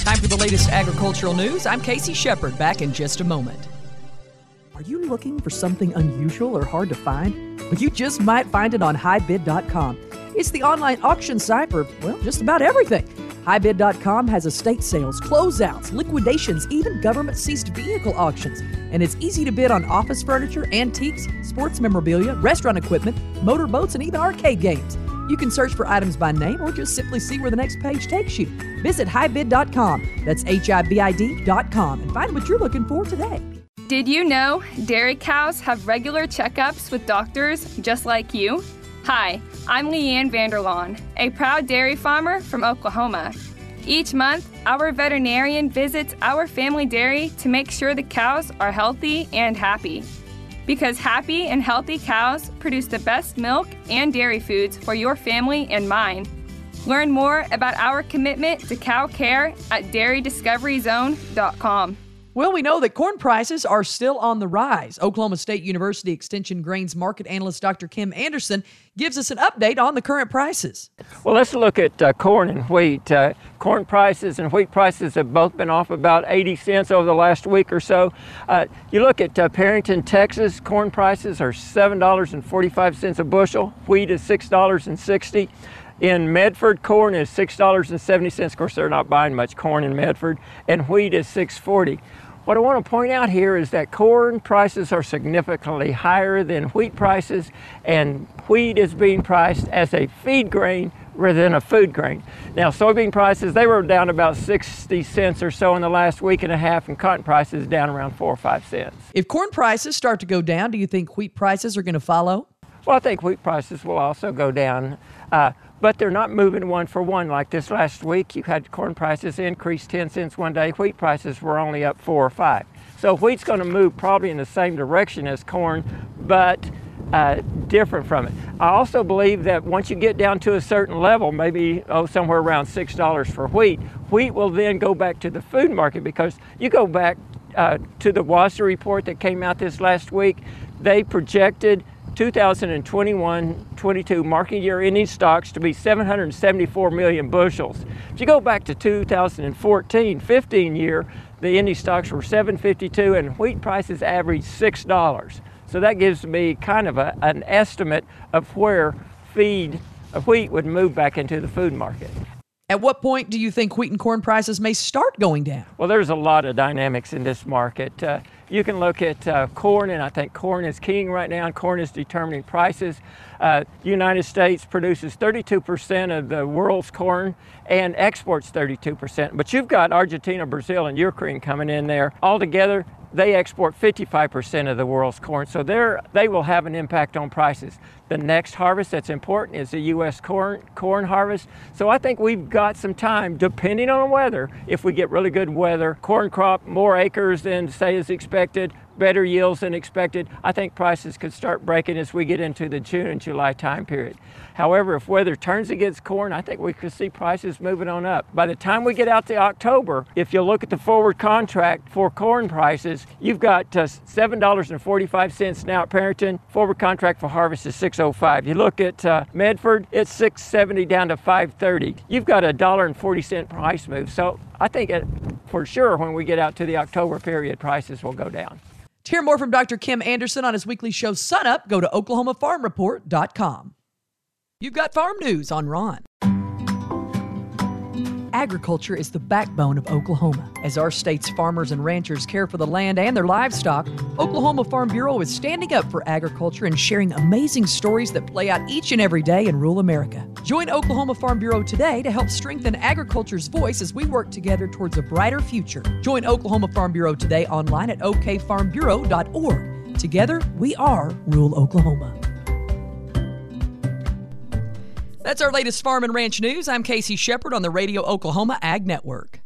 Time for the latest agricultural news. I'm Casey Shepard, back in just a moment. Are you looking for something unusual or hard to find? Well, you just might find it on HighBid.com. It's the online auction site for, well, just about everything. HighBid.com has estate sales, closeouts, liquidations, even government-seized vehicle auctions. And it's easy to bid on office furniture, antiques, sports memorabilia, restaurant equipment, motorboats, and even arcade games. You can search for items by name or just simply see where the next page takes you. Visit HighBid.com, that's HIBID.com, and find what you're looking for today. Did you know dairy cows have regular checkups with doctors just like you? Hi, I'm Leanne Vanderlaan, a proud dairy farmer from Oklahoma. Each month, our veterinarian visits our family dairy to make sure the cows are healthy and happy. Because happy and healthy cows produce the best milk and dairy foods for your family and mine. Learn more about our commitment to cow care at dairydiscoveryzone.com. Well, we know that corn prices are still on the rise. Oklahoma State University Extension Grains market analyst Dr. Kim Anderson gives us an update on the current prices. Well, let's look at corn and wheat. Corn prices and wheat prices have both been off about 80 cents over the last week or so. You look at Perryton, Texas, corn prices are $7.45 a bushel. Wheat is $6.60. In Medford, corn is $6.70. Of course, they're not buying much corn in Medford. And wheat is $6.40. What I want to point out here is that corn prices are significantly higher than wheat prices, and wheat is being priced as a feed grain rather than a food grain. Now, soybean prices, they were down about 60 cents or so in the last week and a half, and cotton prices down around 4 or 5 cents. If corn prices start to go down, do you think wheat prices are going to follow? Well, I think wheat prices will also go down. But they're not moving one for one. Like this last week, you had corn prices increase 10 cents one day. Wheat prices were only up 4 or 5. So wheat's going to move probably in the same direction as corn, but different from it. I also believe that once you get down to a certain level, maybe somewhere around $6 for wheat, wheat will then go back to the food market, because you go back to the WASDE report that came out this last week. They projected 2021-22 market year ending stocks to be 774 million bushels. If you go back to 2014-15 year, the ending stocks were 752 and wheat prices averaged $6. So that gives me kind of an estimate of where wheat would move back into the food market. At what point do you think wheat and corn prices may start going down? Well, there's a lot of dynamics in this market. You can look at corn, and I think corn is king right now, and corn is determining prices. The United States produces 32% of the world's corn and exports 32%. But you've got Argentina, Brazil, and Ukraine coming in there. Altogether, they export 55% of the world's corn, so they will have an impact on prices. The next harvest that's important is the U.S. corn harvest. So I think we've got some time, depending on the weather. If we get really good weather, corn crop, more acres than say is expected, better yields than expected, I think prices could start breaking as we get into the June and July time period. However, if weather turns against corn, I think we could see prices moving on up. By the time we get out to October, if you look at the forward contract for corn prices, you've got $7.45 now at Perryton. Forward contract for harvest is $6.05. You look at Medford, it's $6.70 down to $5.30. You've got a $1.40 price move. So I think for sure when we get out to the October period, prices will go down. To hear more from Dr. Kim Anderson on his weekly show, Sun Up, go to OklahomaFarmReport.com. You've got farm news on Ron. Agriculture is the backbone of Oklahoma. As our state's farmers and ranchers care for the land and their livestock, Oklahoma Farm Bureau is standing up for agriculture and sharing amazing stories that play out each and every day in rural America. Join Oklahoma Farm Bureau today to help strengthen agriculture's voice as we work together towards a brighter future. Join Oklahoma Farm Bureau today online at okfarmbureau.org. Together, we are rural Oklahoma. That's our latest farm and ranch news. I'm Casey Shepard on the Radio Oklahoma Ag Network.